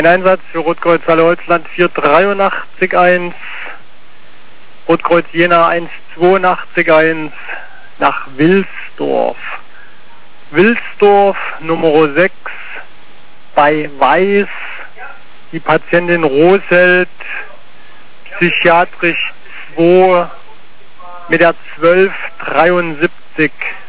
Ein Einsatz für Rotkreuz Halle Holzland 483-1, Rotkreuz Jena 182-1 nach Wilsdorf. Wilsdorf Nummer 6 bei Weiß, die Patientin Rosheld, psychiatrisch 2 mit der 1273.